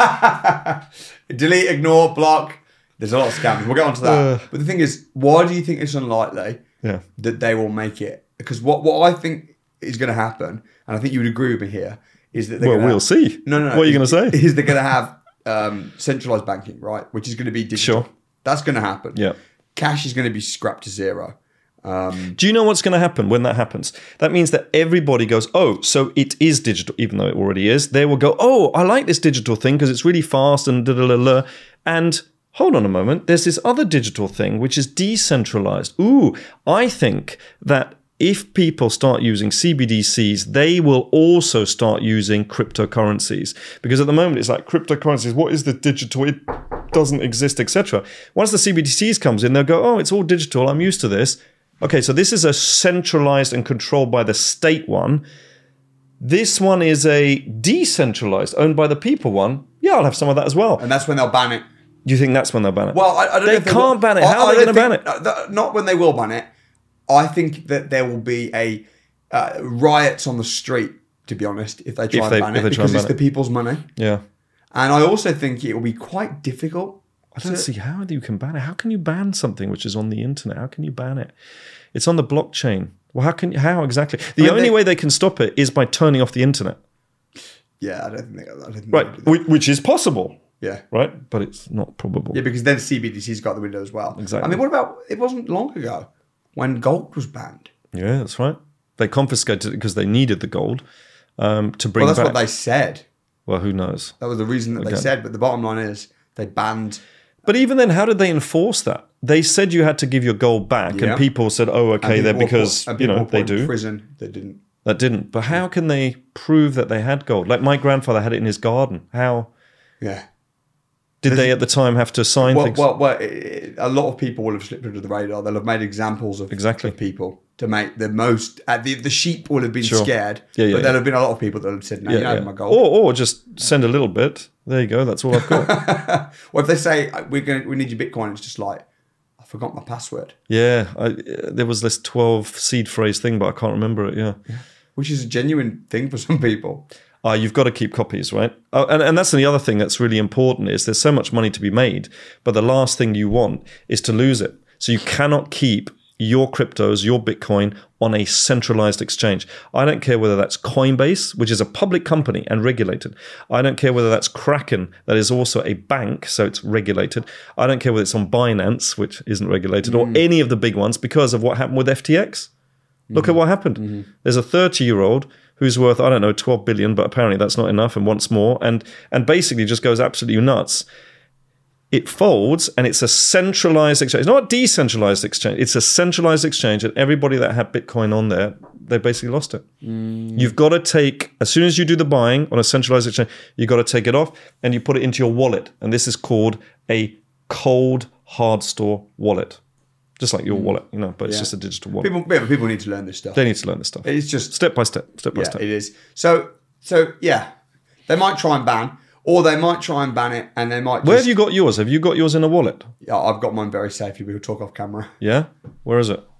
Delete, ignore, block. There's a lot of scamming. We'll get onto that. But the thing is, why do you think it's unlikely Yeah. that they will make it? Because what I think is going to happen, and I think you would agree with me here, is that We'll see. No. What are you going to say? Is they're going to have centralized banking, right? Which is going to be digital. Sure. That's going to happen. Yeah. Cash is going to be scrapped to zero. Do you know what's going to happen when that happens? That means that everybody goes, oh, so it is digital, even though it already is. They will go, oh, I like this digital thing because it's really fast and da-da-da-da. And hold on a moment, there's this other digital thing which is decentralized. Ooh, I think that if people start using CBDCs, they will also start using cryptocurrencies. Because at the moment, it's like cryptocurrencies, what is the digital? It doesn't exist, etc. Once the CBDCs comes in, they'll go, oh, it's all digital. I'm used to this. Okay, so this is a centralized and controlled by the state one. This one is a decentralized, owned by the people one. Yeah, I'll have some of that as well. And that's when they'll ban it. Do you think that's when they'll ban it? Well, I don't know they if can't ban it. How are they going to ban it? Not when they will ban it. I think that there will be a riots on the street, to be honest, if they try and ban it, because it's the people's money. Yeah. And I also think it will be quite difficult. I don't see how you can ban it. How can you ban something which is on the internet? How can you ban it? It's on the blockchain. Well, how exactly? The only way they can stop it is by turning off the internet. Yeah, I don't think right, which is possible. Yeah. Right? But it's not probable. Yeah, because then CBDC's got the window as well. Exactly. I mean, what about, it wasn't long ago when gold was banned. Yeah, that's right. They confiscated it because they needed the gold to bring back. Well, that's what they said. Well, who knows? That was the reason that they said. But the bottom line is they banned. But even then, how did they enforce that? They said you had to give your gold back, and people said, "Oh, okay, they're because they do." Prison, they didn't. That didn't. But how can they prove that they had gold? Like my grandfather had it in his garden. How? Yeah. Did they at the time have to sign things? Well, a lot of people will have slipped under the radar. They'll have made examples of people to make the most. The sheep will have been scared, but there'll have been a lot of people that have said, "No, you have my gold," or just send a little bit. There you go. That's all I've got. Or if they say we need your Bitcoin, it's just like, I forgot my password. Yeah, there was this 12 seed phrase thing, but I can't remember it. Yeah, which is a genuine thing for some people. You've got to keep copies, right? And that's the other thing that's really important is there's so much money to be made, but the last thing you want is to lose it. So you cannot keep your cryptos, your Bitcoin on a centralized exchange. I don't care whether that's Coinbase, which is a public company and regulated. I don't care whether that's Kraken, that is also a bank, so it's regulated. I don't care whether it's on Binance, which isn't regulated, or any of the big ones because of what happened with FTX. Look at what happened. There's a 30-year-old who's worth, I don't know, 12 billion, but apparently that's not enough and wants more, and basically just goes absolutely nuts. It folds, and it's a centralized exchange. It's not a decentralized exchange. It's a centralized exchange, and everybody that had Bitcoin on there, they basically lost it. You've got to take, as soon as you do the buying on a centralized exchange, you've got to take it off, and you put it into your wallet, and this is called a cold hard store wallet. Just like your wallet, but it's just a digital wallet. People need to learn this stuff. They need to learn this stuff. It's just step by step. It is. So yeah, they might try and ban, or they might try and ban it, and they might. Where have you got yours? Have you got yours in a wallet? Yeah, I've got mine very safely. We'll talk off camera. Yeah, where is it?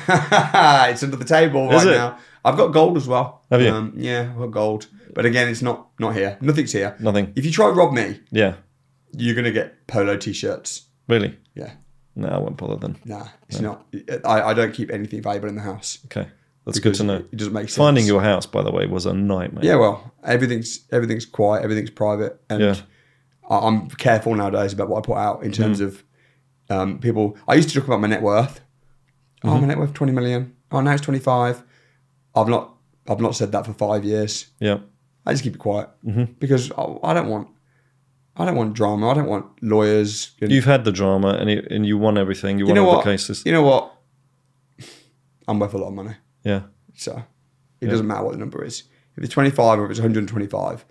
It's under the table right now. I've got gold as well. Have you? Yeah, I've got gold, but again, it's not here. Nothing's here. Nothing. If you try rob me, you're gonna get polo t-shirts. Really? Yeah. No, I won't bother then. Nah, it's not. I don't keep anything valuable in the house. Okay, that's good to know. It doesn't make sense. Finding your house, by the way, was a nightmare. Yeah, well, everything's quiet, everything's private, and I'm careful nowadays about what I put out in terms of people. I used to talk about my net worth. Oh, my net worth 20 million. Oh, now it's 25. I've not said that for 5 years. Yeah, I just keep it quiet because I don't want drama. I don't want lawyers. You've had the drama and you won everything. You won all the cases. You know what? I'm worth a lot of money. Yeah. So it doesn't matter what the number is. If it's 25 or if it's 125,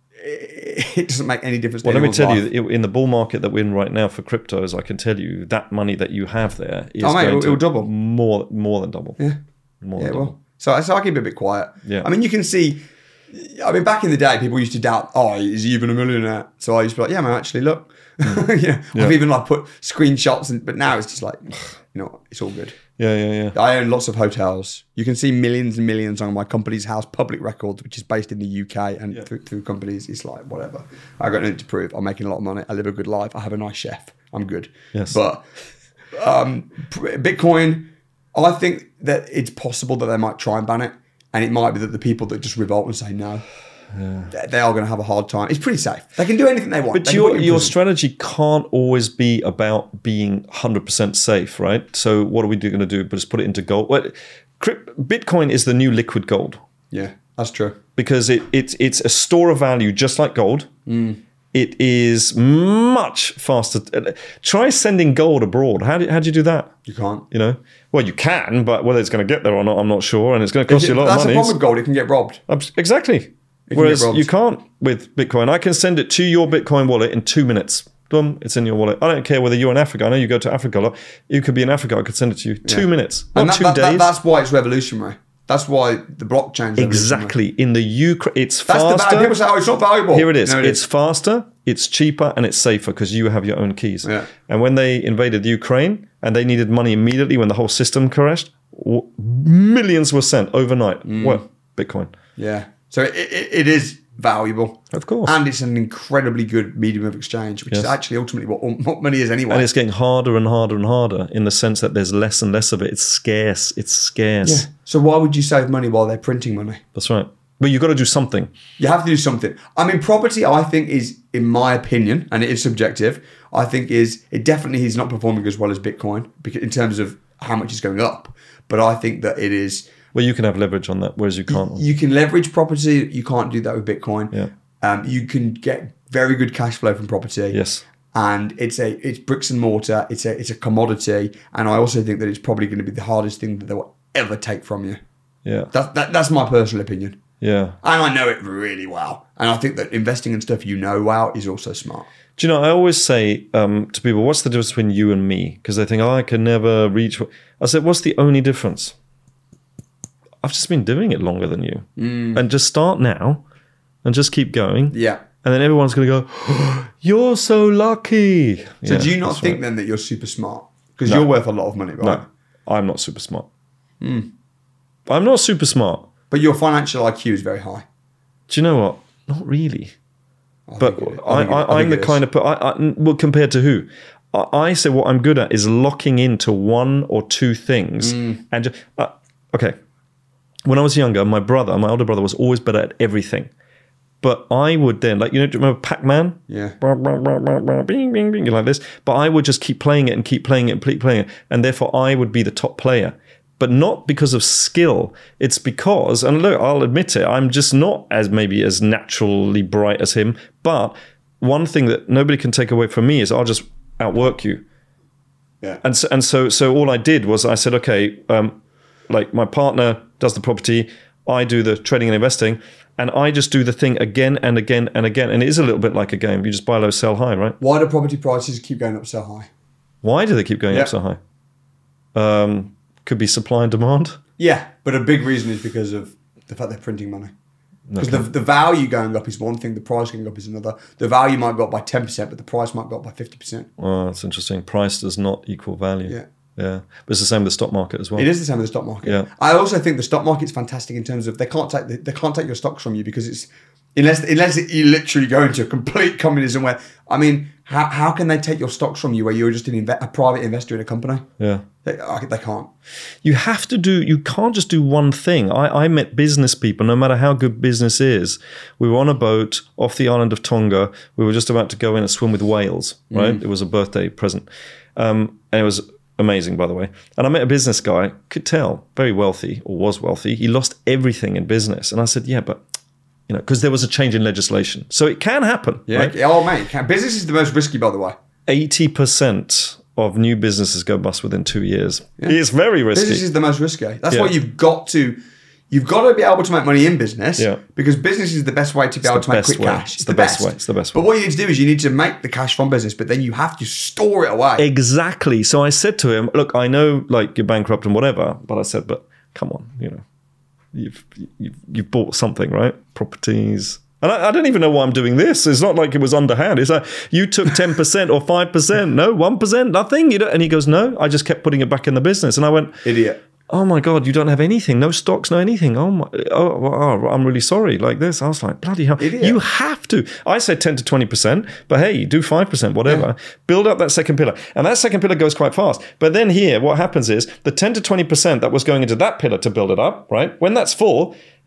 it doesn't make any difference. Well, let me tell you, in the bull market that we're in right now for cryptos, I can tell you that money that you have there is going to double. More than double. Yeah. More than double. Well, so I keep it a bit quiet. Yeah. I mean, you can see. I mean, back in the day, people used to doubt, is he even a millionaire? So I used to be like, yeah, man, actually, look. I've even put screenshots, but now it's just like, it's all good. Yeah. I own lots of hotels. You can see millions and millions on my company's house public records, which is based in the UK, and through companies, it's like, whatever. I got nothing to prove. I'm making a lot of money. I live a good life. I have a nice chef. I'm good. Yes. But Bitcoin, I think that it's possible that they might try and ban it. And it might be that the people that just revolt and say no. they are going to have a hard time. It's pretty safe. They can do anything they want. But They can put you in your prison. strategy can't always be about being 100% safe, right? So what are we going to do? But just put it into gold. Well, Bitcoin is the new liquid gold Yeah, that's true. because it's a store of value just like gold. It is much faster. Try sending gold abroad. How do you do that? You can't. You know, well, you can, but whether it's going to get there or not, I'm not sure, and it's going to cost you a lot That's of the money. problem with gold. It can get robbed. Exactly. get Whereas robbed. you can't with Bitcoin. I can send it to your Bitcoin wallet in 2 minutes. Boom, it's in your wallet. I don't care whether you're in Africa. I know you go to Africa a lot. You could be in Africa. I could send it to you. 2 minutes, not And 2 days. That's why it's revolutionary. That's why the blockchain. Exactly. In the Ukraine, it's That's the faster. people say, "Oh, it's not valuable." Here it is. No, It's faster, it's cheaper, and it's safer because you have your own keys. Yeah. And when they invaded Ukraine and they needed money immediately when the whole system crashed, millions were sent overnight. Well, Bitcoin. Yeah. So it is valuable. Of course. And it's an incredibly good medium of exchange, which is actually ultimately what money is anyway. And it's getting harder and harder and harder in the sense that there's less and less of it. It's scarce. It's scarce. Yeah. So why would you save money while they're printing money? That's right. But you've got to do something. You have to do something. I mean, property, I think, is, in my opinion, and it is subjective, I think it definitely is not performing as well as Bitcoin because in terms of how much it's going up. But I think that it is. Well, you can have leverage on that, whereas you can't. You can leverage property. You can't do that with Bitcoin. Yeah. You can get very good cash flow from property. Yes. And it's bricks and mortar. It's a commodity. And I also think that it's probably going to be the hardest thing that they will ever take from you. Yeah. That's my personal opinion. Yeah. And I know it really well. And I think that investing in stuff well is also smart. Do you know, I always say to people, what's the difference between you and me? Because they think, I can never reach. I said, what's the only difference? I've just been doing it longer than you. And just start now and just keep going. Yeah. And then everyone's going to go, oh, you're so lucky. So Yeah, do you not that's think right. then that you're super smart? Because you're worth a lot of money, right? No, I'm not super smart. I'm not super smart. But your financial IQ is very high. Do you know what? Not really. But I'm the kind of... well, compared to who? I say what I'm good at is locking into one or two things. And just, okay. When I was younger, my older brother was always better at everything. But I would then, like, do you remember Pac-Man? Yeah. Bing, bing, bing, like this. But I would just keep playing it and keep playing it and keep playing it. And therefore, I would be the top player. But not because of skill. It's because, and look, I'll admit it, I'm just not maybe as naturally bright as him. But one thing that nobody can take away from me is I'll just outwork you. Yeah. And so all I did was I said, okay, like my partner does the property, I do the trading and investing, and I just do the thing again and again and again. And it is a little bit like a game. You just buy low, sell high, right? Why do property prices keep going up so high? Why do they keep going up so high? Could be supply and demand. Yeah, but a big reason is because of the fact they're printing money. Because the value going up is one thing, the price going up is another. The value might go up by 10%, but the price might go up by 50%. Oh, that's interesting. Price does not equal value. Yeah. Yeah. But it's the same with the stock market as well. It is the same with the stock market. Yeah. I also think the stock market's fantastic in terms of they can't take your stocks from you because it's unless you literally go into a complete communism where, I mean, how can they take your stocks from you where you're just a private investor in a company? Yeah. They can't. You can't just do one thing. I met business people, no matter how good business is. We were on a boat off the island of Tonga. We were just about to go in and swim with whales, right? It was a birthday present. And it was amazing, by the way. And I met a business guy, could tell, very wealthy, or was wealthy. He lost everything in business. And I said, yeah, but, because there was a change in legislation. So it can happen. Yeah. Right? Oh, mate. Business is the most risky, by the way. 80% of new businesses go bust within 2 years. Yeah. It's very risky. Business is the most risky. That's why you've got to be able to make money in business because business is the best way to be able to make quick cash. It's the best way. It's the best way. But what you need to do is you need to make the cash from business, but then you have to store it away. Exactly. So I said to him, look, I know like you're bankrupt and whatever, but I said, but come on, you've bought something, right? Properties. And I don't even know why I'm doing this. It's not like it was underhand. It's like, you took 10% or 5%. No, 1%, nothing. And he goes, no, I just kept putting it back in the business. And I went, idiot. Oh my God, you don't have anything. No stocks, no anything. I'm really sorry. Like this. I was like, bloody hell. Idiot. You have to. I said 10 to 20%, but hey, do 5%, whatever. Yeah. Build up that second pillar. And that second pillar goes quite fast. But then here, what happens is the 10 to 20% that was going into that pillar to build it up, right? When that's full,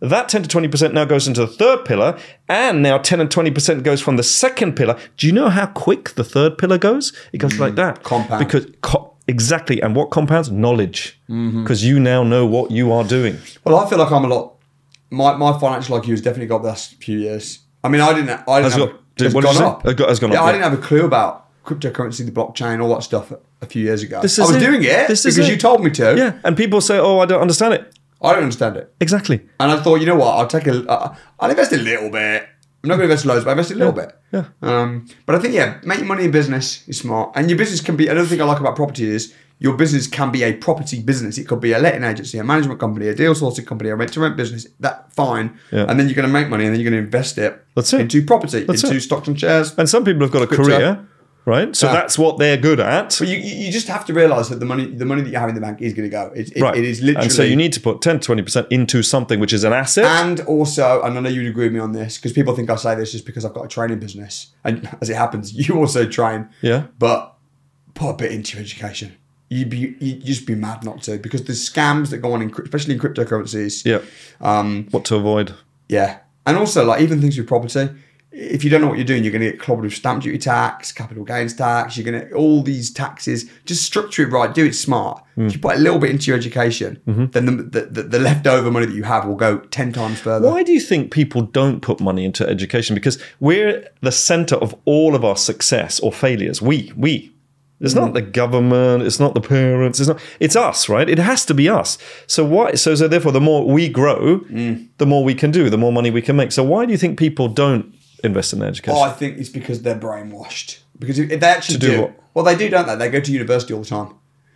That 10 to 20% now goes into the third pillar, and now 10 and 20% goes from the second pillar. Do you know how quick the third pillar goes? It goes like that. Compound. Because exactly, and what compounds? Knowledge. Because you now know what you are doing. Well, I feel like I'm a lot. My financial IQ has definitely got the last few years. I mean, I didn't. It's What did you gone say? up. Has gone Yeah, up. I didn't have a clue about cryptocurrency, the blockchain, all that stuff a few years ago. This I is was it. doing it This is because it. you told me to. Yeah, and people say, "Oh, I don't understand it." I don't understand it, Exactly. and I thought, you know what? I'll invest a little bit. I'm not going to invest loads, but I invest a little bit. Yeah. But I think making money in business is smart, and your business can be. Another thing I like about property is your business can be a property business. It could be a letting agency, a management company, a deal sourcing company, a rent-to-rent business. That fine, Yeah. and then you're going to make money, and then you're going to invest it That's it. into property, That's into it. stocks and shares. And some people have got a Crypto. career, right? So Yeah. that's what they're good at. But you just have to realise that the money that you have in the bank is going to go. It is literally. And so you need to put 10 to 20% into something which is an asset. And also, and I know you'd agree with me on this, because people think I say this just because I've got a training business. And as it happens, you also train. Yeah. But put a bit into your education. You'd just be mad not to, because the scams that go on, especially in cryptocurrencies. Yeah. What to avoid. Yeah. And also, like, even things with property. If you don't know what you're doing, you're going to get clobbered with stamp duty tax, capital gains tax. You're going to all these taxes. Just structure it right. Do it smart. If you put a little bit into your education, then the leftover money that you have will go 10 times further. Why do you think people don't put money into education? Because we're the center of all of our success or failures. We. It's not the government. It's not the parents. It's us, right? It has to be us. So why? So therefore, the more we grow, the more we can do, the more money we can make. So why do you think people don't invest in their education? Oh, I think it's because they're brainwashed. Because if they actually To do what? Well, they do, don't they? They go to university all the time.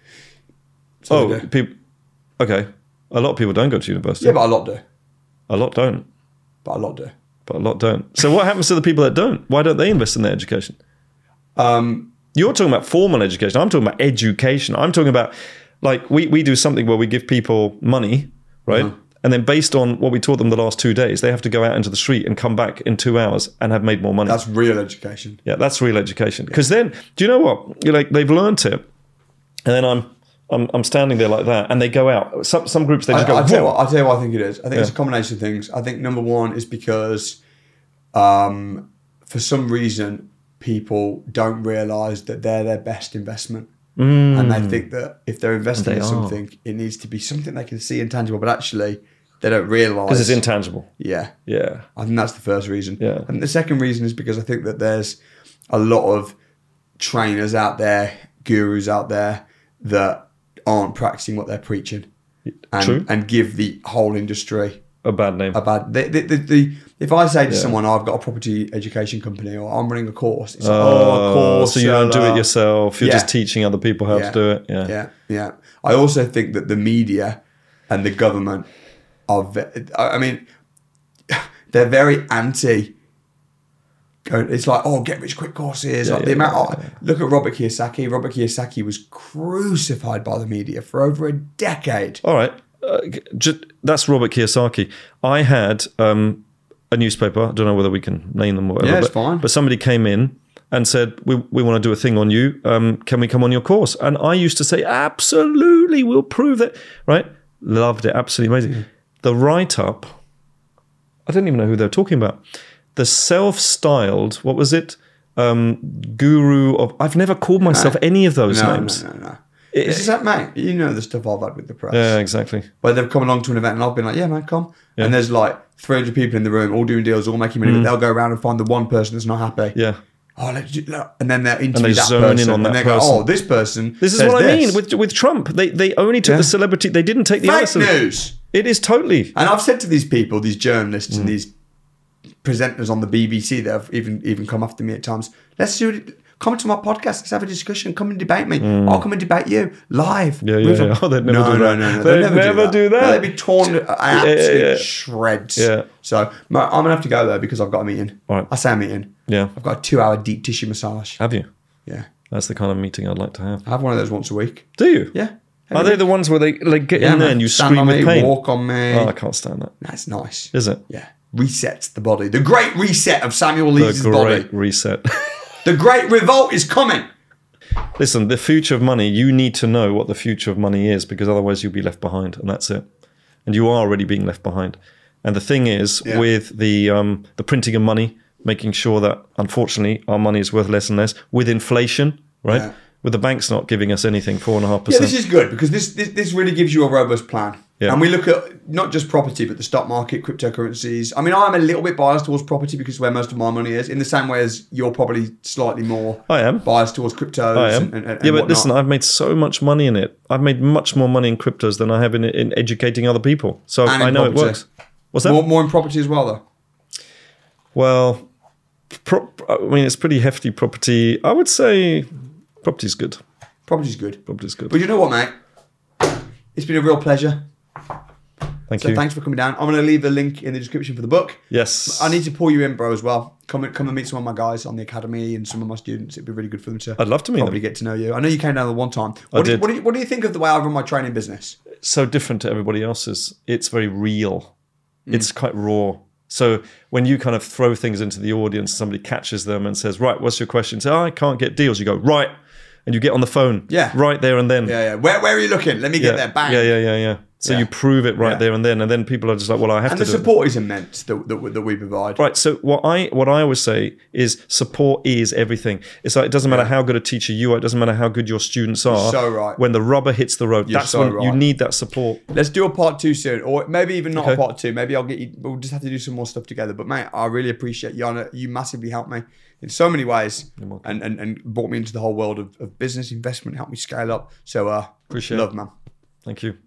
So they do. People. Okay, a lot of people don't go to university. Yeah, but a lot do. A lot don't. But a lot do. But a lot don't. So what happens to the people that don't? Why don't they invest in their education? You're talking about formal education. I'm talking about education. I'm talking about, like, we do something where we give people money, right? And then based on what we taught them the last 2 days, they have to go out into the street and come back in 2 hours and have made more money. That's real education. Yeah, that's real education. Because then, do you know what? You're like, they've learnt it, and then I'm standing there like that, and they go out. Some groups, they just go, I'll tell you "Whoa." what I think it is. I think it's a combination of things. I think number one is because for some reason people don't realise that they're their best investment. And they think that if they're investing in something, it needs to be something they can see intangible, but actually they don't realise. Because it's intangible. Yeah. Yeah. I think that's the first reason. Yeah. And the second reason is because I think that there's a lot of trainers out there, gurus out there that aren't practicing what they're preaching. True. And give the whole industry A bad name. a bad. If I say to someone, I've got a property education company or I'm running a course, it's like, a course. So you don't do it yourself. You're Yeah. just teaching other people how to do it. Yeah. Yeah. I also think that the media and the government are, I mean, they're very anti. It's like, get rich quick courses. Like the amount. Look at Robert Kiyosaki. Robert Kiyosaki was crucified by the media for over a decade. All right. That's Robert Kiyosaki. I had a newspaper. I don't know whether we can name them or whatever. Yeah, it's but, fine. But somebody came in and said, we want to do a thing on you. Can we come on your course? And I used to say, absolutely, we'll prove it. Right? Loved it. Absolutely amazing. The write-up, I don't even know who they're talking about. The self-styled, what was it? Guru of, I've never called myself any of those names. No. It's just like, mate, you know the stuff I've had with the press. Yeah, exactly. Where they've come along to an event and I've been like, yeah, man, come. Yeah. And there's like 300 people in the room, all doing deals, all making money, but they'll go around and find the one person that's not happy. Yeah. Oh, and then they'll interview that zone person. in on that and they person. go, this person. This is says what I this. mean with Trump. They only took the celebrity. They didn't take the other Fake celebrity. news. It is totally. And I've said to these people, these journalists and these presenters on the BBC that have even come after me at times, let's do it. Come to my podcast. Let's have a discussion. Come and debate me. I'll come and debate you live. Yeah. Oh, they'd never do that. No. They'd never do that. No, they'd be torn to absolute shreds. Yeah. So I'm going to have to go there because I've got a meeting. All right. I say a meeting. Yeah. I've got a 2-hour deep tissue massage. Have you? Yeah. That's the kind of meeting I'd like to have. I have one of those once a week. Do you? Yeah. Are they the ones where they like get in there and you Stand scream on with me, pain? walk on me. Oh, I can't stand that. That's nice. Is it? Yeah. Resets the body. The great reset of Samuel Leeds' The body. great reset. The great revolt is coming. Listen, the future of money, you need to know what the future of money is because otherwise you'll be left behind and that's it. And you are already being left behind. And the thing is, with the printing of money, making sure that, unfortunately, our money is worth less and less, with inflation, right? Yeah. With the banks not giving us anything, 4.5%. Yeah, this is good because this really gives you a robust plan. Yeah. And we look at not just property, but the stock market, cryptocurrencies. I mean, I'm a little bit biased towards property because it's where most of my money is, in the same way as you're probably slightly more I am. biased towards cryptos. I am. And yeah, but whatnot. listen, I've made so much money in it. I've made much more money in cryptos than I have in educating other people. So And in I know property. it works. What's that? More in property as well, though. Well, I mean, it's pretty hefty property. I would say property's good. Property's good. Property's good. But you know what, mate? It's been a real pleasure. Thank So you. thanks for coming down. I'm going to leave the link in the description for the book. Yes. I need to pull you in, bro, as well. Come and meet some of my guys on the academy and some of my students. It'd be really good for them to I'd love to meet probably them. get to know you. I know you came down the one time. I did. What do you think of the way I run my training business? So different to everybody else's. It's very real. Mm. It's quite raw. So when you kind of throw things into the audience, somebody catches them and says, right, what's your question? Say, I can't get deals. You go, right. And you get on the phone. Yeah. Right there and then. Yeah. Where are you looking? Let me get there. Bang. Yeah. So Yeah. you prove it right Yeah. there and then people are just like, well, I have And to the do it. support is immense that we provide. Right. So what I always say is support is everything. It's like it doesn't matter how good a teacher you are. It doesn't matter how good your students are. so right. When the rubber hits the road, You're that's so when you right. need that support. Let's do a part 2 soon, or maybe even not a Okay. part 2. Maybe I'll get you. We'll just have to do some more stuff together. But mate, I really appreciate you. You massively helped me in so many ways, and brought me into the whole world of business investment. Helped me scale up. So Appreciate love, it. man. Thank you.